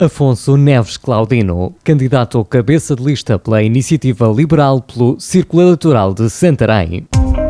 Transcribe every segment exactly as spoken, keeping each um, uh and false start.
Afonso Neves Claudino, candidato ao cabeça de lista pela Iniciativa Liberal pelo Círculo Eleitoral de Santarém.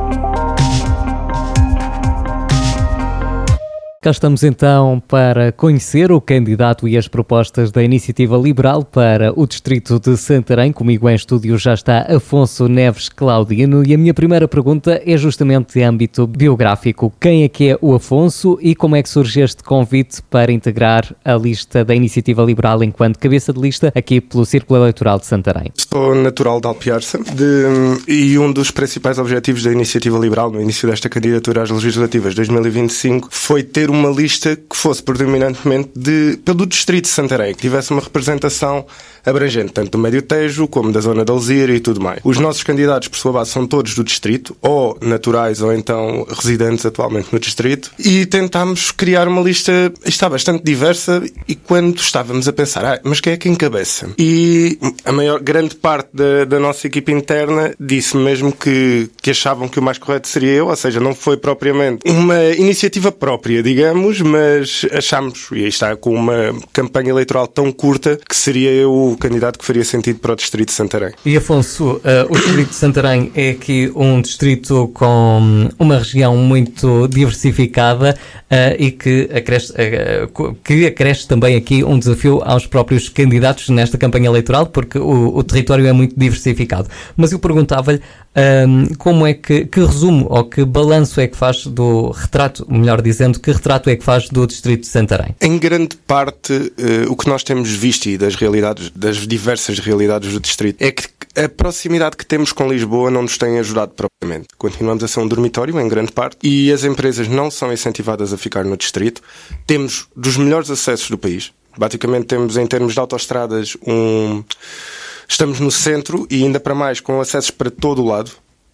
Cá estamos então para conhecer o candidato e as propostas da Iniciativa Liberal para o Distrito de Santarém. Comigo em estúdio já está Afonso Neves Claudino e a minha primeira pergunta é justamente de âmbito biográfico. Quem é que é o Afonso e como é que surge este convite para integrar a lista da Iniciativa Liberal enquanto cabeça de lista aqui pelo Círculo Eleitoral de Santarém? Sou natural de Alpiarça de, e um dos principais objetivos da Iniciativa Liberal no início desta candidatura às legislativas de dois mil e vinte e cinco foi ter uma lista que fosse predominantemente de, pelo Distrito de Santarém, que tivesse uma representação abrangente, tanto do Médio Tejo como da zona da Alzira e tudo mais. Os nossos candidatos, por sua base, são todos do Distrito, ou naturais ou então residentes atualmente no Distrito, e tentámos criar uma lista, está bastante diversa, e quando estávamos a pensar, ah, mas quem é que encabeça? E a maior, grande parte da, da nossa equipe interna disse mesmo que, que achavam que o mais correto seria eu, ou seja, não foi propriamente uma iniciativa própria, digamos, mas achámos, e aí está, com uma campanha eleitoral tão curta, que seria eu o candidato que faria sentido para o Distrito de Santarém. E Afonso, uh, o Distrito de Santarém é aqui um distrito com uma região muito diversificada uh, e que acresce, uh, que acresce também aqui um desafio aos próprios candidatos nesta campanha eleitoral, porque o, o território é muito diversificado. Mas eu perguntava-lhe um, como é que, que resumo ou que balanço é que faz do retrato, melhor dizendo, que retrato é que faz do Distrito de Santarém? Em grande parte, uh, o que nós temos visto e das realidades, das diversas realidades do Distrito, é que a proximidade que temos com Lisboa não nos tem ajudado propriamente. Continuamos a ser um dormitório, em grande parte, e as empresas não são incentivadas a ficar no Distrito. Temos dos melhores acessos do país. Basicamente temos, em termos de autoestradas, um... estamos no centro e ainda para mais com acessos para todo o lado.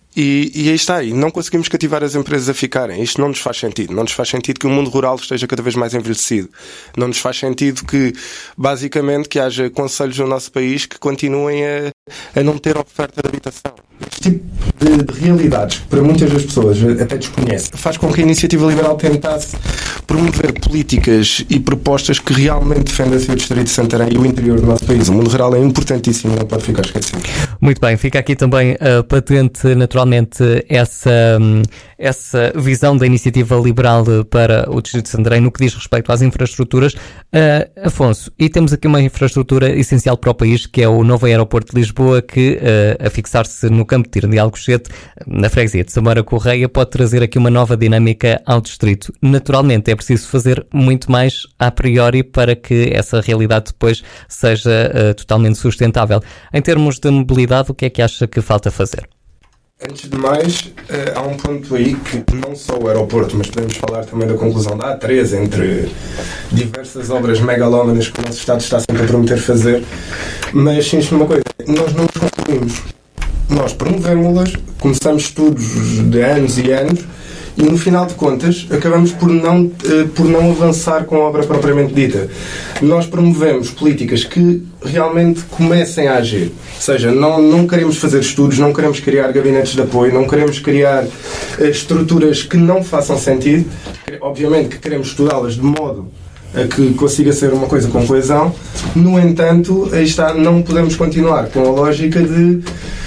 E, e aí está, e não conseguimos cativar as empresas a ficarem. Isto não nos faz sentido. Não nos faz sentido que o mundo rural esteja cada vez mais envelhecido. Não nos faz sentido que, basicamente, que haja concelhos no nosso país que continuem a, a não ter oferta de habitação. Este tipo de, de realidades que para muitas das pessoas até desconhecem faz com que a Iniciativa Liberal tentasse promover políticas e propostas que realmente defendessem o Distrito de Santarém e o interior do nosso país. O mundo rural é importantíssimo, não pode ficar esquecido. Muito bem, fica aqui também uh, patente naturalmente essa, um, essa visão da Iniciativa Liberal para o Distrito de Santarém no que diz respeito às infraestruturas. Uh, Afonso, e temos aqui uma infraestrutura essencial para o país, que é o novo aeroporto de Lisboa, que uh, a fixar-se no campo de tiro de Alcochete, na freguesia de Samora Correia, pode trazer aqui uma nova dinâmica ao distrito. Naturalmente é preciso fazer muito mais a priori para que essa realidade depois seja uh, totalmente sustentável. Em termos de mobilidade, o que é que acha que falta fazer? Antes de mais, uh, há um ponto aí que não só o aeroporto, mas podemos falar também da conclusão da A três, entre diversas obras megalómanas que o nosso Estado está sempre a prometer fazer, mas sim, uma coisa, nós não os concluímos. Nós promovemos-las, começamos estudos de anos e anos e no final de contas acabamos por não, por não avançar com a obra propriamente dita. Nós promovemos políticas que realmente comecem a agir. Ou seja, não, não queremos fazer estudos, não queremos criar gabinetes de apoio, não queremos criar estruturas que não façam sentido. Obviamente que queremos estudá-las de modo a que consiga ser uma coisa com coesão. No entanto, aí está, não podemos continuar com a lógica de,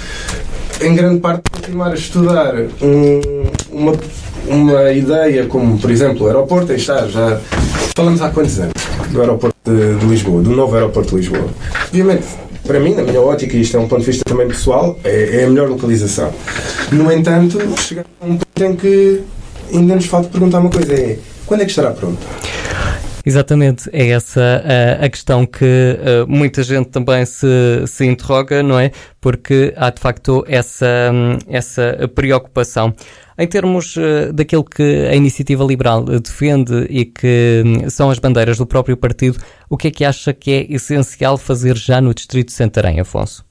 em grande parte, continuar a estudar um, uma, uma ideia como, por exemplo, o aeroporto. Aí está, já falamos há quantos anos do aeroporto de, de Lisboa, do novo aeroporto de Lisboa. Obviamente, para mim, na minha ótica, e isto é um ponto de vista também pessoal, é, é a melhor localização. No entanto, chegamos a um ponto em que ainda nos falta perguntar uma coisa, é quando é que estará pronto? Exatamente, é essa a, a questão que uh, muita gente também se, se interroga, não é? Porque há de facto essa, essa preocupação. Em termos uh, daquilo que a Iniciativa Liberal defende e que um, são as bandeiras do próprio partido, o que é que acha que é essencial fazer já no Distrito de Santarém, Afonso?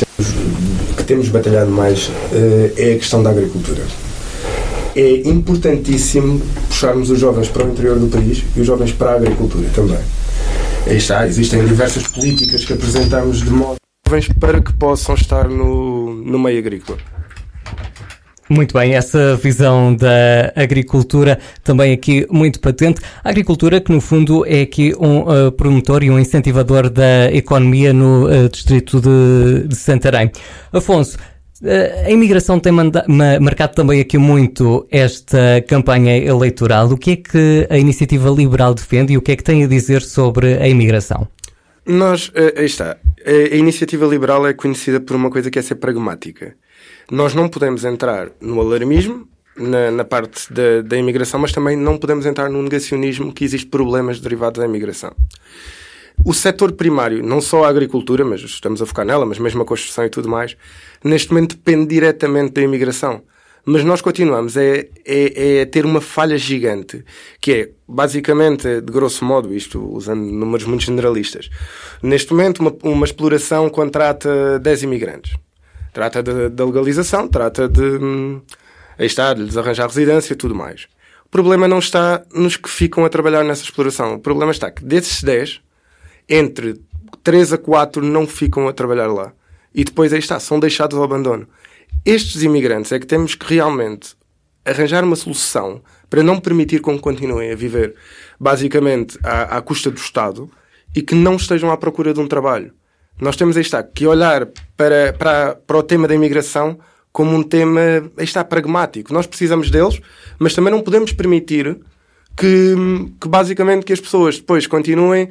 O que temos batalhado mais uh, é a questão da agricultura. É importantíssimo puxarmos os jovens para o interior do país e os jovens para a agricultura também. Aí está, existem diversas políticas que apresentamos de modo jovens para que possam estar no, no meio agrícola. Muito bem, essa visão da agricultura também aqui muito patente. A agricultura que no fundo é aqui um uh, promotor e um incentivador da economia no uh, distrito de, de Santarém. Afonso, uh, a imigração tem manda- ma- marcado também aqui muito esta campanha eleitoral. O que é que a Iniciativa Liberal defende e o que é que tem a dizer sobre a imigração? Nós, aí está, a Iniciativa Liberal é conhecida por uma coisa que é ser pragmática. Nós não podemos entrar no alarmismo, na, na parte da, da imigração, mas também não podemos entrar no negacionismo que existe problemas derivados da imigração. O setor primário, não só a agricultura, mas estamos a focar nela, mas mesmo a construção e tudo mais, neste momento depende diretamente da imigração. Mas nós continuamos a é, é, é ter uma falha gigante, que é, basicamente, de grosso modo, isto usando números muito generalistas, neste momento uma, uma exploração contrata dez imigrantes. Trata da legalização, trata de, hum, aí está, de lhes arranjar residência e tudo mais. O problema não está nos que ficam a trabalhar nessa exploração. O problema está que desses dez, entre três a quatro não ficam a trabalhar lá. E depois, aí está, são deixados ao abandono. Estes imigrantes é que temos que realmente arranjar uma solução para não permitir que continuem a viver, basicamente, à, à custa do Estado e que não estejam à procura de um trabalho. Nós temos, aí está, que olhar para, para, para o tema da imigração como um tema, aí está, pragmático. Nós precisamos deles, mas também não podemos permitir que, que basicamente, que as pessoas depois continuem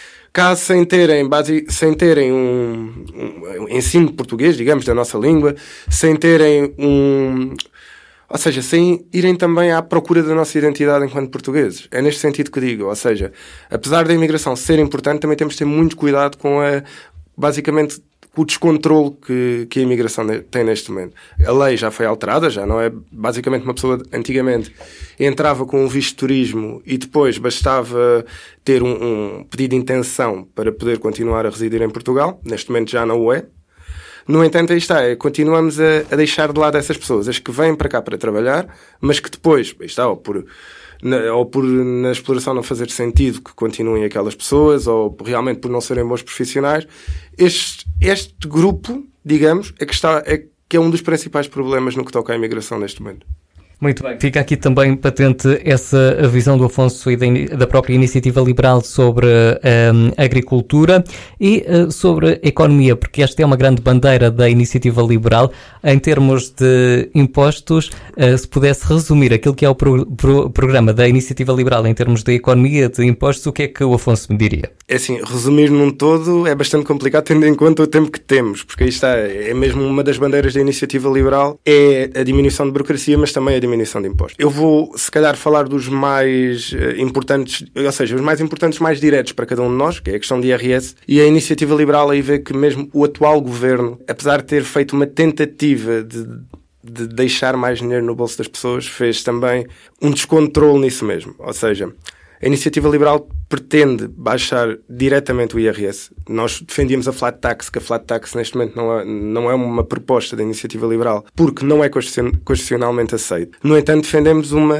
cá sem terem, base, sem terem um, um ensino de português, digamos, da nossa língua, sem terem um... Ou seja, sem irem também à procura da nossa identidade enquanto portugueses. É neste sentido que digo. Ou seja, apesar da imigração ser importante, também temos de ter muito cuidado com a... basicamente, o descontrole que, que a imigração tem neste momento. A lei já foi alterada, já não é... Basicamente, uma pessoa antigamente entrava com um visto de turismo e depois bastava ter um, um pedido de intenção para poder continuar a residir em Portugal. Neste momento já não o é. No entanto, aí está, é, continuamos a, a deixar de lado essas pessoas, as que vêm para cá para trabalhar, mas que depois, aí está, ou por... Na, ou por na exploração não fazer sentido que continuem aquelas pessoas, ou realmente por não serem bons profissionais. Este, este grupo, digamos, é que, está, é que é um dos principais problemas no que toca à imigração neste momento. Muito bem. Fica aqui também patente essa visão do Afonso e da, da própria Iniciativa Liberal sobre um, a agricultura e uh, sobre a economia, porque esta é uma grande bandeira da Iniciativa Liberal. Em termos de impostos, uh, se pudesse resumir aquilo que é o pro, pro, programa da Iniciativa Liberal em termos de economia, de impostos, o que é que o Afonso me diria? É assim, resumir num todo é bastante complicado tendo em conta o tempo que temos, porque aí está, é mesmo uma das bandeiras da Iniciativa Liberal, é a diminuição de burocracia, mas também a diminuição de impostos. Eu vou, se calhar, falar dos mais uh, importantes, ou seja, os mais importantes, mais diretos para cada um de nós, que é a questão de I R S, e a Iniciativa Liberal aí vê que mesmo o atual governo, apesar de ter feito uma tentativa de, de deixar mais dinheiro no bolso das pessoas, fez também um descontrole nisso mesmo. Ou seja, a Iniciativa Liberal pretende baixar diretamente o I R S. Nós defendíamos a flat tax, que a flat tax neste momento não é, não é uma proposta da Iniciativa Liberal, porque não é constitucionalmente aceito. No entanto, defendemos uma,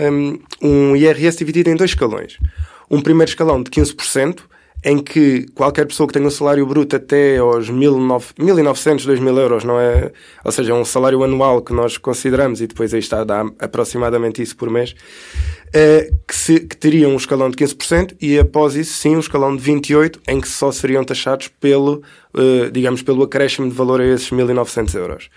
um I R S dividido em dois escalões. Um primeiro escalão de quinze por cento, em que qualquer pessoa que tenha um salário bruto até aos mil e novecentos, dois mil euros, não é? Ou seja, um salário anual que nós consideramos, e depois aí está, dá aproximadamente isso por mês, é, que, se, que teria um escalão de quinze por cento e após isso, sim, um escalão de vinte e oito por cento, em que só seriam taxados pelo, uh, digamos, pelo acréscimo de valor a esses mil e novecentos euros.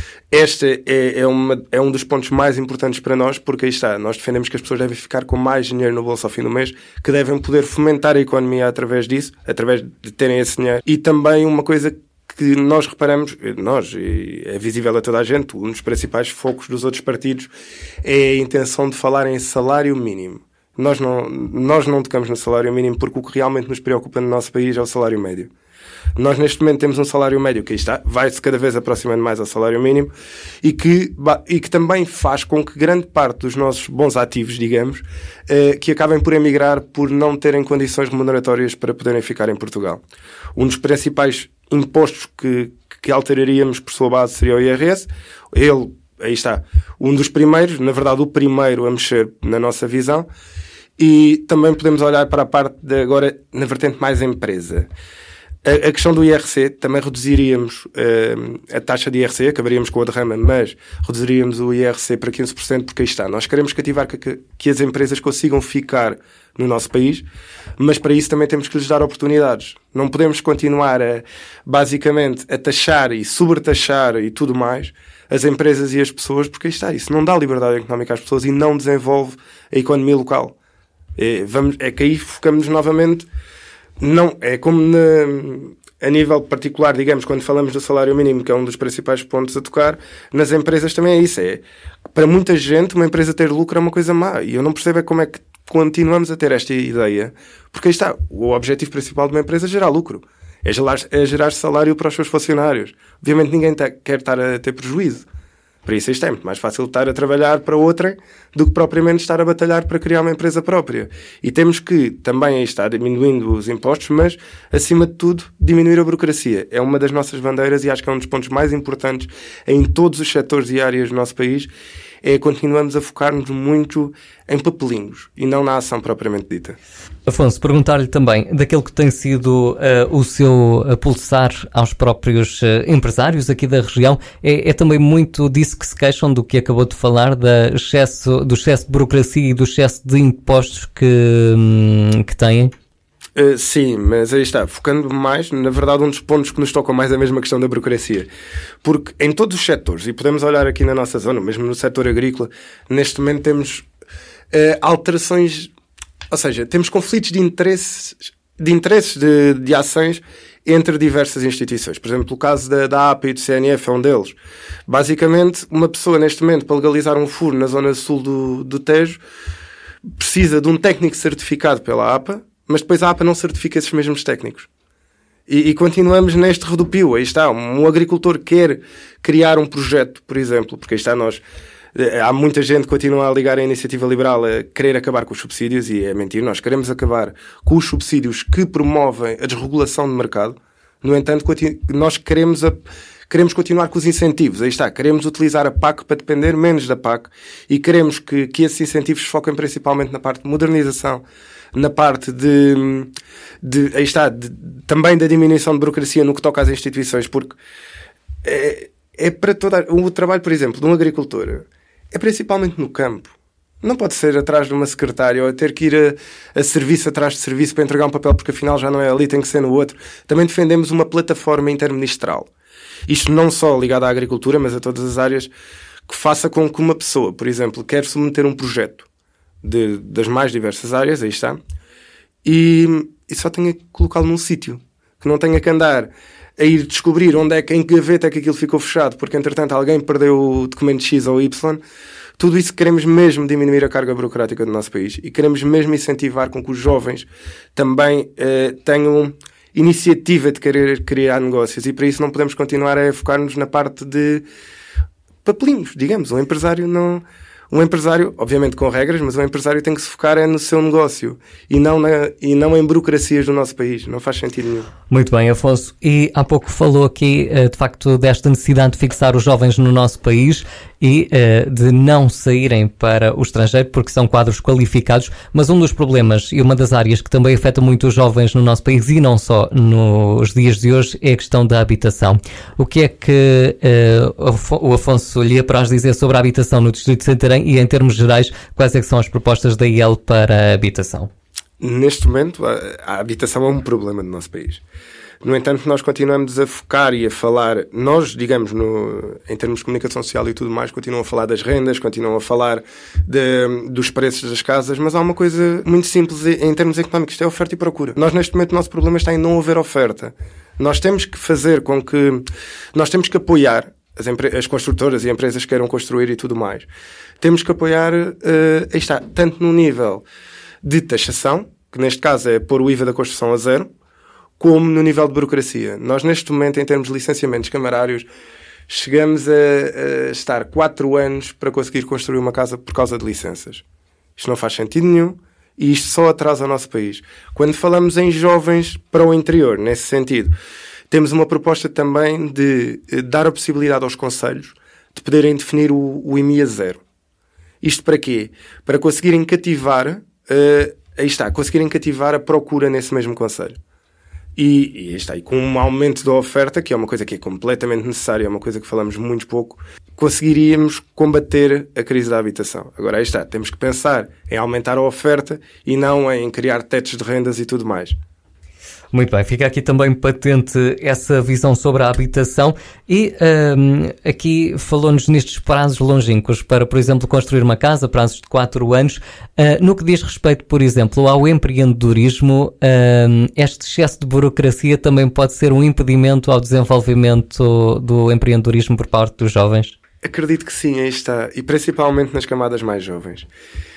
Este é, é, uma, é um dos pontos mais importantes para nós, porque aí está, nós defendemos que as pessoas devem ficar com mais dinheiro no bolso ao fim do mês, que devem poder fomentar a economia através disso, através de terem esse dinheiro. E também uma coisa que nós reparamos, nós, e é visível a toda a gente, um dos principais focos dos outros partidos é a intenção de falar em salário mínimo. Nós não, nós não tocamos no salário mínimo porque o que realmente nos preocupa no nosso país é o salário médio. Nós neste momento temos um salário médio que aí está, vai-se cada vez aproximando mais ao salário mínimo e que, e que também faz com que grande parte dos nossos bons ativos, digamos, eh, que acabem por emigrar por não terem condições remuneratórias para poderem ficar em Portugal. Um dos principais impostos que, que alteraríamos por sua base seria o I R S. Ele, aí está, um dos primeiros, na verdade o primeiro a mexer na nossa visão. E também podemos olhar para a parte de agora, na vertente mais empresa. A, a questão do I R C, também reduziríamos uh, a taxa de I R C, acabaríamos com a derrama, mas reduziríamos o I R C para quinze por cento, porque aí está. Nós queremos cativar que, que as empresas consigam ficar no nosso país, mas para isso também temos que lhes dar oportunidades. Não podemos continuar a, basicamente, a taxar e sobretaxar e tudo mais as empresas e as pessoas, porque aí está. Isso não dá liberdade económica às pessoas e não desenvolve a economia local. É, vamos, é que aí focamos novamente. Não, é como na, a nível particular, digamos, quando falamos do salário mínimo, que é um dos principais pontos a tocar, nas empresas também é isso. É, para muita gente, uma empresa ter lucro é uma coisa má. E eu não percebo é como é que continuamos a ter esta ideia, porque aí está, o objetivo principal de uma empresa é gerar lucro. É gerar, é gerar salário para os seus funcionários. Obviamente ninguém te, quer estar a ter prejuízo. Por isso isto é muito mais fácil estar a trabalhar para outra do que propriamente estar a batalhar para criar uma empresa própria. E temos que também estar diminuindo os impostos, mas, acima de tudo, diminuir a burocracia. É uma das nossas bandeiras e acho que é um dos pontos mais importantes em todos os setores e áreas do nosso país. É continuamos a focar-nos muito em papelinhos e não na ação propriamente dita. Afonso, perguntar-lhe também daquele que tem sido uh, o seu uh, pulsar aos próprios uh, empresários aqui da região, é, é também muito disso que se queixam, do que acabou de falar, da excesso, do excesso de burocracia e do excesso de impostos que, hum, que têm? Uh, sim, mas aí está, focando mais, na verdade um dos pontos que nos tocam mais é a mesma questão da burocracia, porque em todos os setores, e podemos olhar aqui na nossa zona, mesmo no setor agrícola, neste momento temos uh, alterações, ou seja, temos conflitos de interesses, de, interesses de, de ações entre diversas instituições. Por exemplo, o caso da, da A P A e do C N F é um deles. Basicamente, uma pessoa neste momento, para legalizar um furo na zona sul do, do Tejo, precisa de um técnico certificado pela A P A, mas depois a A P A não certifica esses mesmos técnicos. E, e continuamos neste redupio. Aí está, um agricultor quer criar um projeto, por exemplo, porque aí está nós... Há muita gente que continua a ligar a iniciativa liberal a querer acabar com os subsídios, e é mentira. Nós queremos acabar com os subsídios que promovem a desregulação do mercado. No entanto, nós queremos, a, queremos continuar com os incentivos. Aí está, queremos utilizar a P A C para depender menos da P A C e queremos que, que esses incentivos se foquem principalmente na parte de modernização, na parte de, de aí está, de, também da diminuição de burocracia no que toca às instituições, porque é, é para toda o trabalho, por exemplo, de um agricultor, é principalmente no campo. Não pode ser atrás de uma secretária ou ter que ir a, a serviço atrás de serviço para entregar um papel, porque afinal já não é ali, tem que ser no outro. Também defendemos uma plataforma interministerial. Isto não só ligado à agricultura, mas a todas as áreas, que faça com que uma pessoa, por exemplo, quer submeter um projeto de, das mais diversas áreas, aí está, e, e só tenha que colocá-lo num sítio, que não tenha que andar a ir descobrir onde é que, em que gaveta é que aquilo ficou fechado, porque entretanto alguém perdeu o documento X ou Y. Tudo isso queremos mesmo diminuir a carga burocrática do nosso país e queremos mesmo incentivar com que os jovens também eh, tenham iniciativa de querer criar negócios, e para isso não podemos continuar a focar-nos na parte de papelinhos, digamos. Um empresário não... Um empresário, obviamente com regras, mas um empresário tem que se focar é no seu negócio e não, na, e não em burocracias do nosso país. Não faz sentido nenhum. Muito bem, Afonso. E há pouco falou aqui, de facto, desta necessidade de fixar os jovens no nosso país e uh, de não saírem para o estrangeiro porque são quadros qualificados, mas um dos problemas e uma das áreas que também afeta muito os jovens no nosso país e não só nos dias de hoje é a questão da habitação. O que é que uh, o Afonso lhe apraz dizer sobre a habitação no Distrito de Santarém e, em termos gerais, quais é que são as propostas da I E L para a habitação? Neste momento, a, a habitação é um problema no nosso país. No entanto, nós continuamos a focar e a falar, nós, digamos, no, em termos de comunicação social e tudo mais, continuam a falar das rendas, continuam a falar de, dos preços das casas, mas há uma coisa muito simples em termos económicos, isto é oferta e procura. Nós, neste momento, o nosso problema está em não haver oferta. Nós temos que fazer com que, nós temos que apoiar as, empre, as construtoras e empresas que queiram construir e tudo mais. Temos que apoiar, uh, aí está, tanto no nível de taxação, que neste caso é pôr o I V A da construção a zero, como no nível de burocracia. Nós, neste momento, em termos de licenciamentos camarários, chegamos a, a estar quatro anos para conseguir construir uma casa por causa de licenças. Isto não faz sentido nenhum e isto só atrasa o nosso país. Quando falamos em jovens para o interior, nesse sentido, temos uma proposta também de dar a possibilidade aos concelhos de poderem definir o, o I M I a zero. Isto para quê? Para conseguirem cativar, uh, aí está, conseguirem cativar a procura nesse mesmo concelho. E, e está aí, com um aumento da oferta, que é uma coisa que é completamente necessária, é uma coisa que falamos muito pouco, conseguiríamos combater a crise da habitação. Agora, aí está, temos que pensar em aumentar a oferta e não em criar tetos de rendas e tudo mais. Muito bem, fica aqui também patente essa visão sobre a habitação e um, aqui falou-nos nestes prazos longínquos para, por exemplo, construir uma casa, prazos de quatro anos. Uh, no que diz respeito, por exemplo, ao empreendedorismo, um, este excesso de burocracia também pode ser um impedimento ao desenvolvimento do empreendedorismo por parte dos jovens? Acredito que sim, aí está, e principalmente nas camadas mais jovens.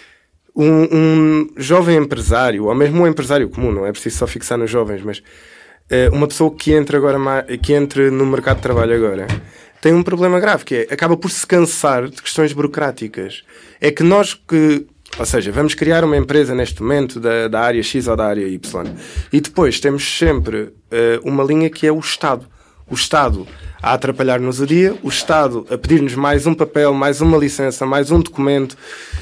Um, um jovem empresário, ou mesmo um empresário comum, não é preciso só fixar nos jovens, mas uh, uma pessoa que entra, agora, que entra no mercado de trabalho agora tem um problema grave, que é, acaba por se cansar de questões burocráticas. É que nós que, ou seja, vamos criar uma empresa neste momento da, da área X ou da área Y, e depois temos sempre uh, uma linha que é o Estado. O Estado a atrapalhar-nos o dia, o Estado a pedir-nos mais um papel, mais uma licença, mais um documento,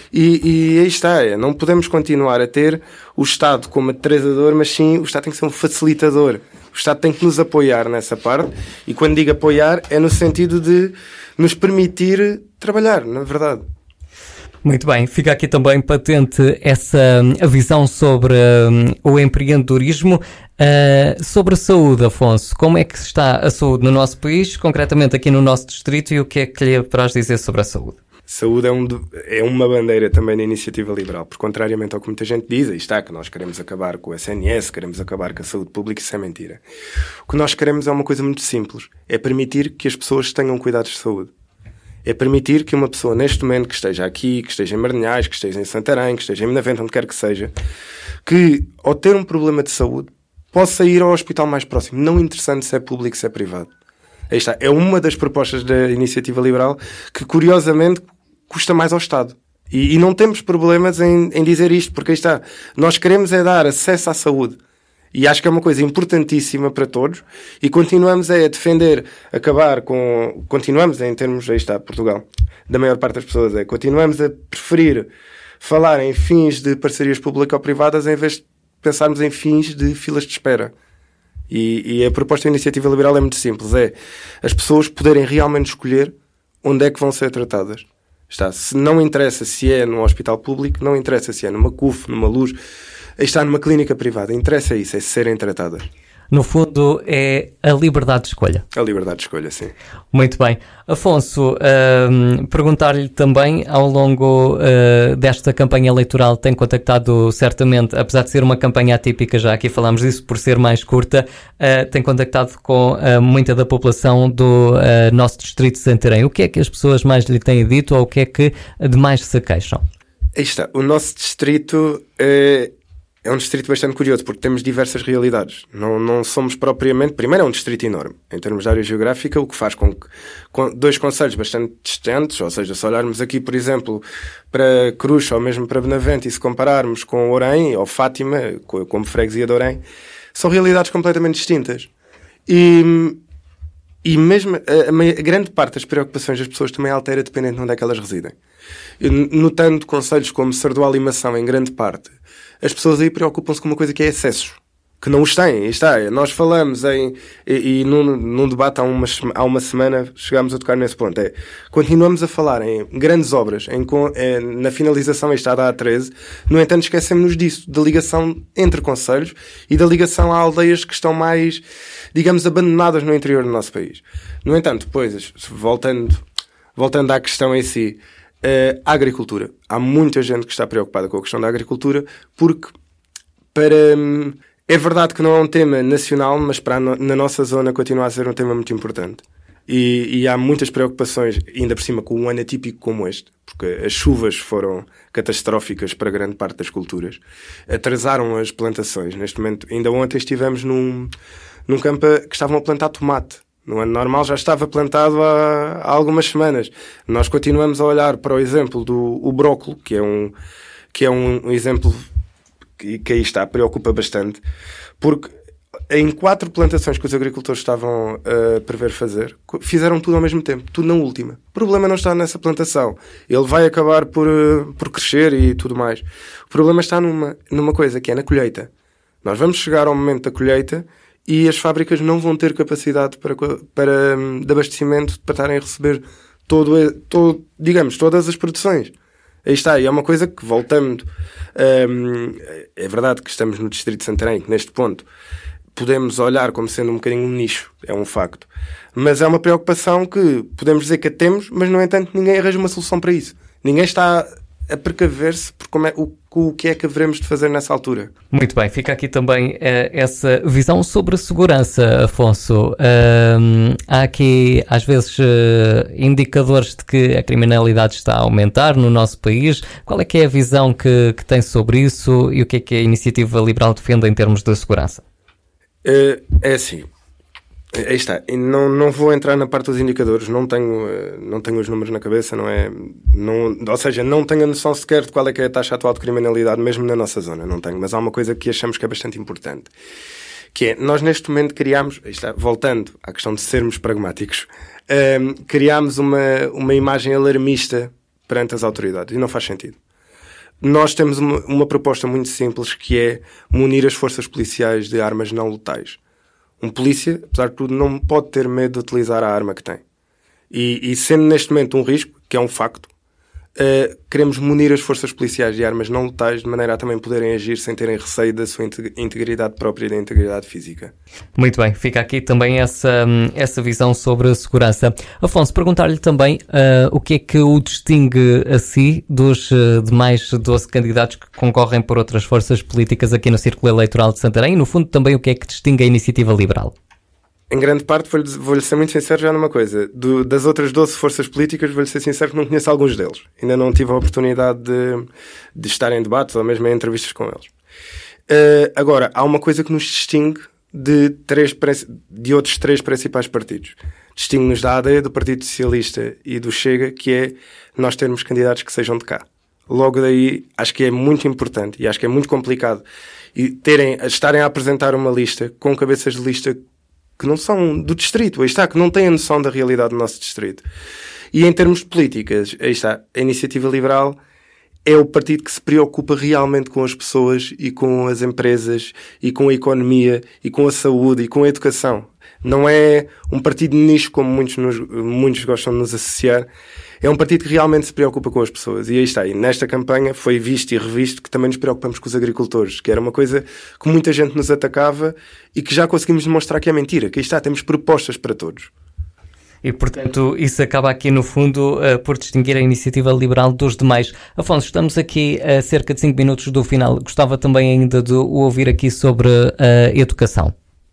e, e aí está, é, não podemos continuar a ter o Estado como atrasador, mas sim o Estado tem que ser um facilitador. O Estado tem que nos apoiar nessa parte, e quando digo apoiar é no sentido de nos permitir trabalhar, na verdade. Muito bem, fica aqui também patente essa a visão sobre um, o empreendedorismo. Uh, sobre a saúde, Afonso, como é que está a saúde no nosso país, concretamente aqui no nosso distrito, e o que é que lhe apraz dizer sobre a saúde? Saúde é, um, é uma bandeira também da iniciativa liberal, porque contrariamente ao que muita gente diz, aí está, que nós queremos acabar com o S N S, queremos acabar com a saúde pública, isso é mentira. O que nós queremos é uma coisa muito simples, é permitir que as pessoas tenham cuidados de saúde. É permitir que uma pessoa, neste momento, que esteja aqui, que esteja em Maranhais, que esteja em Santarém, que esteja em Benavente, onde quer que seja, que, ao ter um problema de saúde, possa ir ao hospital mais próximo, não interessando se é público, se é privado. Aí está. É uma das propostas da iniciativa liberal que, curiosamente, custa mais ao Estado. E, e não temos problemas em, em dizer isto, porque aí está. Nós queremos é dar acesso à saúde. E acho que é uma coisa importantíssima para todos, e continuamos a defender, acabar com, continuamos em termos, aí está, Portugal, da maior parte das pessoas, é, continuamos a preferir falar em fins de parcerias público-privadas em vez de pensarmos em fins de filas de espera. E, e a proposta da iniciativa liberal é muito simples, é as pessoas poderem realmente escolher onde é que vão ser tratadas. Está, se não interessa se é num hospital público, não interessa se é numa C U F, numa Luz, está numa clínica privada. Interessa isso, é serem tratadas. No fundo, é a liberdade de escolha. A liberdade de escolha, sim. Muito bem. Afonso, uh, perguntar-lhe também, ao longo uh, desta campanha eleitoral, tem contactado certamente, apesar de ser uma campanha atípica, já aqui falámos disso, por ser mais curta, uh, tem contactado com uh, muita da população do uh, nosso distrito de Santarém. O que é que as pessoas mais lhe têm dito, ou o que é que de mais se queixam? Aí está. O nosso distrito é... É um distrito bastante curioso, porque temos diversas realidades. Não, não somos propriamente... Primeiro, é um distrito enorme, em termos de área geográfica, o que faz com que com dois concelhos bastante distantes, ou seja, se olharmos aqui, por exemplo, para Cruz, ou mesmo para Benavente, e se compararmos com Orém, ou Fátima, como freguesia de Orém, são realidades completamente distintas. E, e mesmo a, a grande parte das preocupações das pessoas também altera dependendo de onde é que elas residem. Notando concelhos como Sardual e Mação, em grande parte, as pessoas aí preocupam-se com uma coisa que é acessos, que não os têm. Está, nós falamos em, e, e num, num debate há uma, há uma semana chegámos a tocar nesse ponto, é, continuamos a falar em grandes obras, em, é, na finalização está da A treze, no entanto esquecemos-nos disso, da ligação entre concelhos e da ligação a aldeias que estão mais, digamos, abandonadas no interior do nosso país. No entanto, depois, voltando, voltando à questão em si, Uh, a agricultura. Há muita gente que está preocupada com a questão da agricultura, porque para, um, é verdade que não é um tema nacional, mas para no, na nossa zona continua a ser um tema muito importante. E, e há muitas preocupações, ainda por cima com um ano atípico como este, porque as chuvas foram catastróficas para grande parte das culturas, atrasaram as plantações. Neste momento, ainda ontem estivemos num, num campo que estavam a plantar tomate. No ano normal já estava plantado há, há algumas semanas. Nós continuamos a olhar para o exemplo do o brócolo, que é um, que é um, um exemplo que, que aí está, preocupa bastante, porque em quatro plantações que os agricultores estavam a prever fazer, fizeram tudo ao mesmo tempo, tudo na última. O problema não está nessa plantação. Ele vai acabar por, por crescer e tudo mais. O problema está numa, numa coisa, que é na colheita. Nós vamos chegar ao momento da colheita e as fábricas não vão ter capacidade para, para, de abastecimento para estarem a receber todo, todo, digamos, todas as produções. Aí está, e é uma coisa que, voltando, hum, é verdade que estamos no Distrito de Santarém, que neste ponto podemos olhar como sendo um bocadinho um nicho, é um facto. Mas é uma preocupação que podemos dizer que a temos, mas, no entanto, ninguém arranja uma solução para isso. Ninguém está a precaver-se por como é, o, o que é que haveremos de fazer nessa altura. Muito bem, fica aqui também uh, essa visão sobre a segurança, Afonso. Uh, há aqui, às vezes, uh, indicadores de que a criminalidade está a aumentar no nosso país. Qual é que é a visão que, que tem sobre isso e o que é que a Iniciativa Liberal defende em termos de segurança? Uh, é assim... Aí está, e não, não vou entrar na parte dos indicadores, não tenho, não tenho os números na cabeça, não é, não, ou seja, não tenho a noção sequer de qual é que é a taxa atual de criminalidade, mesmo na nossa zona, não tenho, mas há uma coisa que achamos que é bastante importante, que é, nós neste momento criámos, aí está, voltando à questão de sermos pragmáticos, um, criámos uma, uma imagem alarmista perante as autoridades, e não faz sentido. Nós temos uma, uma proposta muito simples, que é munir as forças policiais de armas não letais. Um polícia, apesar de tudo, não pode ter medo de utilizar a arma que tem. E, e sendo neste momento um risco, que é um facto, uh, queremos munir as forças policiais de armas não letais de maneira a também poderem agir sem terem receio da sua integridade própria e da integridade física. Muito bem, fica aqui também essa, essa visão sobre a segurança. Afonso, perguntar-lhe também uh, o que é que o distingue a si dos uh, demais doze candidatos que concorrem por outras forças políticas aqui no Círculo Eleitoral de Santarém e, no fundo, também o que é que distingue a Iniciativa Liberal? Em grande parte, vou-lhe, vou-lhe ser muito sincero já numa coisa. Do, das outras doze forças políticas, vou-lhe ser sincero que não conheço alguns deles. Ainda não tive a oportunidade de, de estar em debates ou mesmo em entrevistas com eles. Uh, agora, há uma coisa que nos distingue de, três, de outros três principais partidos. Distingue-nos da A D, do Partido Socialista e do Chega, que é nós termos candidatos que sejam de cá. Logo daí, acho que é muito importante e acho que é muito complicado e terem, estarem a apresentar uma lista com cabeças de lista que não são do distrito, aí está, que não têm a noção da realidade do nosso distrito. E em termos de políticas, aí está, a Iniciativa Liberal é o partido que se preocupa realmente com as pessoas e com as empresas e com a economia e com a saúde e com a educação. Não é um partido de nicho como muitos, nos, muitos gostam de nos associar. É um partido que realmente se preocupa com as pessoas. E aí está. E nesta campanha foi visto e revisto que também nos preocupamos com os agricultores, que era uma coisa que muita gente nos atacava e que já conseguimos demonstrar que é mentira. Que aí está. Temos propostas para todos. E, portanto, isso acaba aqui, no fundo, uh, por distinguir a Iniciativa Liberal dos demais. Afonso, estamos aqui a cerca de cinco minutos do final. Gostava também ainda de ouvir aqui sobre a uh, educação.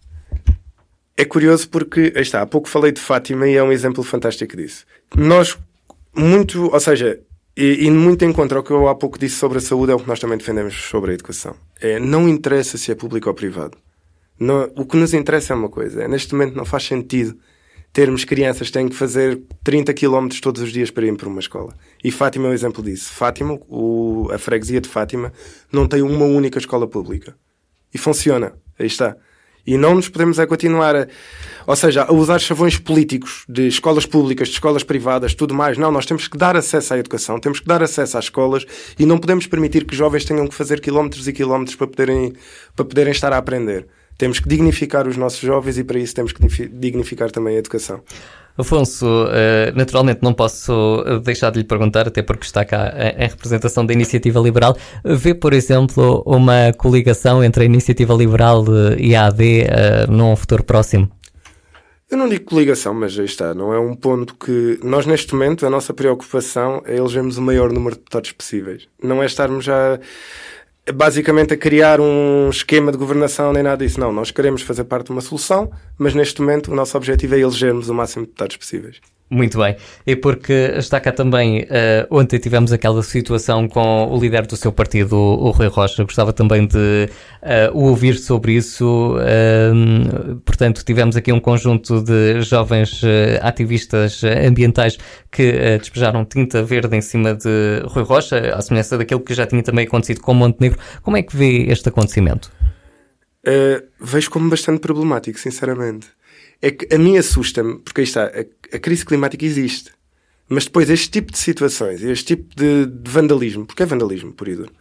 É curioso porque, aí está, há pouco falei de Fátima e é um exemplo fantástico disso. Nós, muito, ou seja, e, e muito em contra ao que eu há pouco disse sobre a saúde, é o que nós também defendemos sobre a educação. É, não interessa se é público ou privado. Não, o que nos interessa é uma coisa. É, neste momento não faz sentido termos crianças que têm que fazer trinta quilómetros todos os dias para ir para uma escola. E Fátima é um exemplo disso. Fátima, o, a freguesia de Fátima, não tem uma única escola pública. E funciona. Aí está. E não nos podemos é continuar a, ou seja, a usar chavões políticos de escolas públicas, de escolas privadas, tudo mais. Não, nós temos que dar acesso à educação, temos que dar acesso às escolas e não podemos permitir que jovens tenham que fazer quilómetros e quilómetros para poderem, para poderem estar a aprender. Temos que dignificar os nossos jovens e para isso temos que dignificar também a educação. Afonso, naturalmente não posso deixar de lhe perguntar, até porque está cá em representação da Iniciativa Liberal, vê, por exemplo, uma coligação entre a Iniciativa Liberal e a A D num futuro próximo? Eu não digo coligação, mas aí está, não é um ponto que... Nós, neste momento, a nossa preocupação é elegermos o maior número de deputados possíveis. Não é estarmos já... basicamente a criar um esquema de governação nem nada disso. Não, nós queremos fazer parte de uma solução, mas neste momento o nosso objetivo é elegermos o máximo de deputados possíveis. Muito bem. E porque está cá também, uh, ontem tivemos aquela situação com o líder do seu partido, o, o Rui Rocha. Gostava também de uh, o ouvir sobre isso. Uh, portanto, tivemos aqui um conjunto de jovens uh, ativistas ambientais que uh, despejaram tinta verde em cima de Rui Rocha, à semelhança daquilo que já tinha também acontecido com Montenegro. Como é que vê este acontecimento? Uh, vejo como bastante problemático, sinceramente. É que a mim assusta-me, porque aí está, a, a crise climática existe. Mas depois este tipo de situações, este tipo de, de vandalismo, porque é vandalismo, por isso,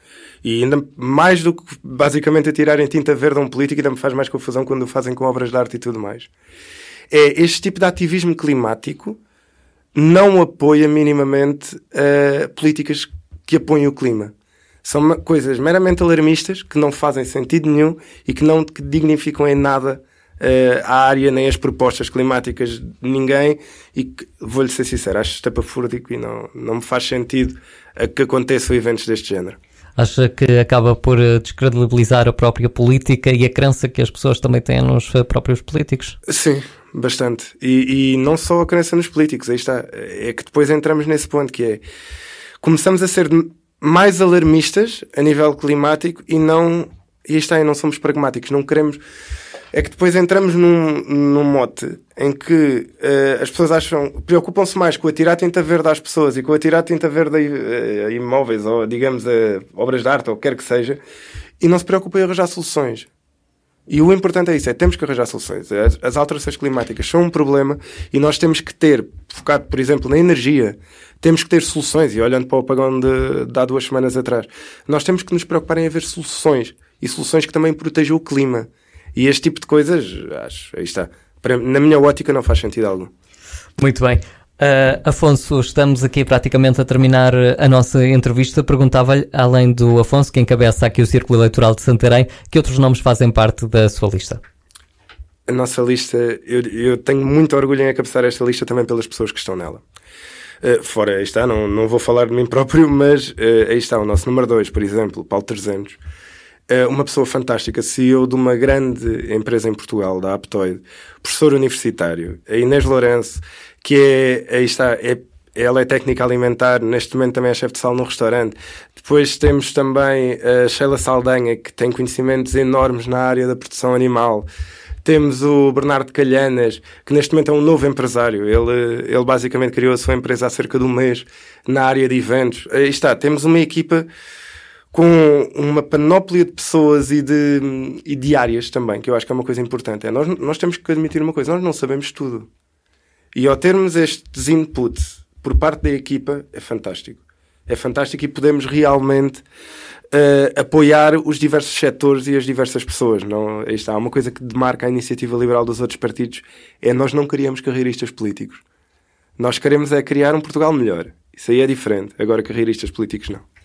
E ainda mais do que basicamente atirarem tinta verde a um político, ainda me faz mais confusão quando o fazem com obras de arte e tudo mais. É este tipo de ativismo climático não apoia minimamente uh, políticas que apoiem o clima. São coisas meramente alarmistas que não fazem sentido nenhum e que não dignificam em nada uh, a área nem as propostas climáticas de ninguém e que, vou-lhe ser sincero, acho estapafúrdico e não, não me faz sentido que aconteçam eventos deste género. Acha que acaba por descredibilizar a própria política e a crença que as pessoas também têm nos próprios políticos? Sim, bastante. E, e não só a crença nos políticos, aí está. É que depois entramos nesse ponto que é... Começamos a ser mais alarmistas a nível climático e não... E aí está, e não somos pragmáticos, não queremos... É que depois entramos num, num mote em que uh, as pessoas acham, preocupam-se mais com atirar tinta verde às pessoas e com atirar tinta verde a, a, a imóveis ou, digamos, a obras de arte ou o que quer que seja, e não se preocupam em arranjar soluções. E o importante é isso, é temos que arranjar soluções. As, as alterações climáticas são um problema e nós temos que ter, focado, por exemplo, na energia, temos que ter soluções. E olhando para o apagão de, de há duas semanas atrás, nós temos que nos preocupar em haver soluções e soluções que também protejam o clima. E este tipo de coisas, acho, aí está. Para, na minha ótica não faz sentido algum. Muito bem. Uh, Afonso, estamos aqui praticamente a terminar a nossa entrevista. Perguntava-lhe, além do Afonso, que encabeça aqui o Círculo Eleitoral de Santarém, que outros nomes fazem parte da sua lista? A nossa lista, eu, eu tenho muito orgulho em encabeçar esta lista também pelas pessoas que estão nela. Uh, fora, aí está, não, não vou falar de mim próprio, mas uh, aí está o nosso número dois, por exemplo, Paulo trezentos. Uma pessoa fantástica, C E O de uma grande empresa em Portugal, da Aptoide, professor universitário, a Inês Lourenço, que é, aí está, é, ela é técnica alimentar, neste momento também é chefe de sala num restaurante. Depois temos também a Sheila Saldanha, que tem conhecimentos enormes na área da produção animal. Temos o Bernardo Calhanas, que neste momento é um novo empresário. Ele, ele basicamente criou a sua empresa há cerca de um mês na área de eventos. Aí está, temos uma equipa com uma panóplia de pessoas e de, e de áreas também, que eu acho que é uma coisa importante. É, nós, nós temos que admitir uma coisa, nós não sabemos tudo. E ao termos estes inputs por parte da equipa, é fantástico. É fantástico e podemos realmente uh, apoiar os diversos setores e as diversas pessoas. Não, aí está, uma coisa que demarca a iniciativa liberal dos outros partidos, é nós não queríamos carreiristas políticos. Nós queremos é criar um Portugal melhor. Isso aí é diferente. Agora carreiristas políticos não.